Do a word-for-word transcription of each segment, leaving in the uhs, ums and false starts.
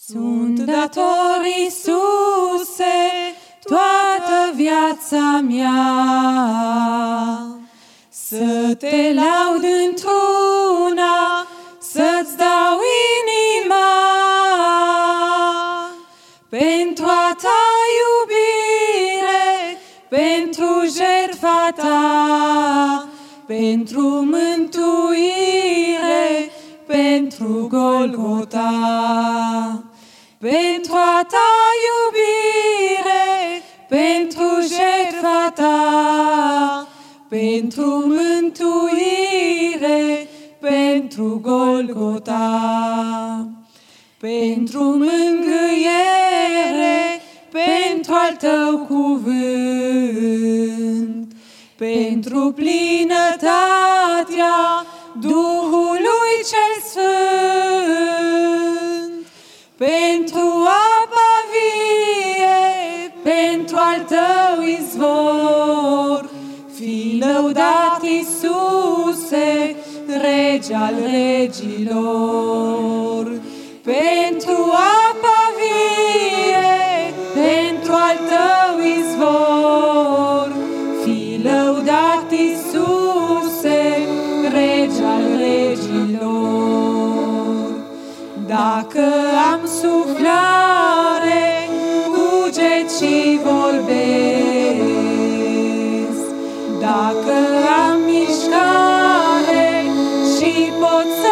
Sunt dator, Iisuse, toată viața mea, să te laud într-una, să-ți dau inima, pentru a ta iubire, pentru jertfa ta, pentru mântuire, pentru Golgota. Pentru a ta iubire, pentru jertfa ta, pentru mântuire, pentru Golgota. Pentru mângâiere, pentru al tău cuvânt, pentru plinătatea Duhului cel Sfânt, pentru apa vie, pentru al tău izvor, fii lăudat, Iisuse, Rege al regilor. Pentru apa vie, pentru al tău izvor, fii lăudat, Iisuse, Rege al regilor. Dacă am suflare, cuget și vorbesc, dacă am mișcare și pot să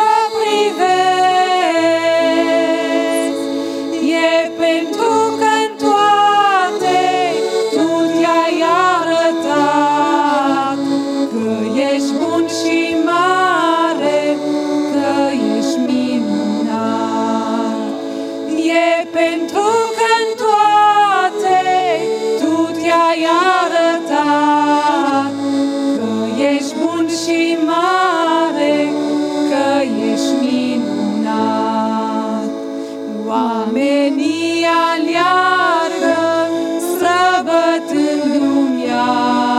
privesc, e pentru că-n toate tu te-ai arătat, că ești bun și mare, că ești minunat. E pentru că-n toate tu te-ai arătat, că ești bun și mare, că ești minunat. Oamenii aleargă străbătând lumea,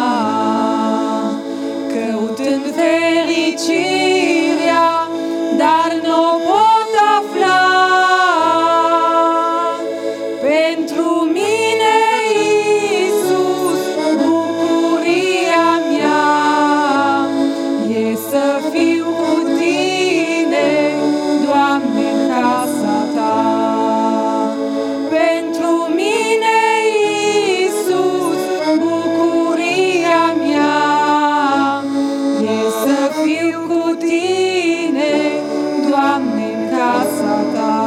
căutând fericirea, dar n-o pot afla. Pentru mine, Iisus, bucuria mea e să fiu cu tine, Doamne, în casa ta. Pentru mine, Iisus, bucuria mea e să fiu cu tine, Doamne, în casa ta.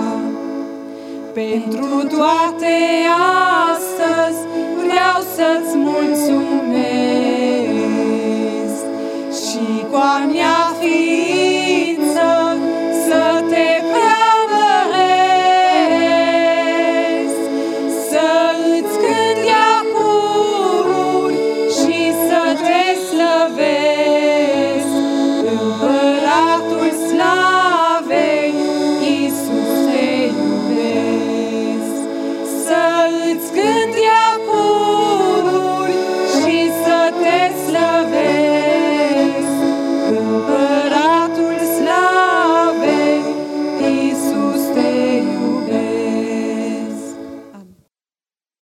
Pentru toate astăzi vreau să-ți mulțumesc și cu a mea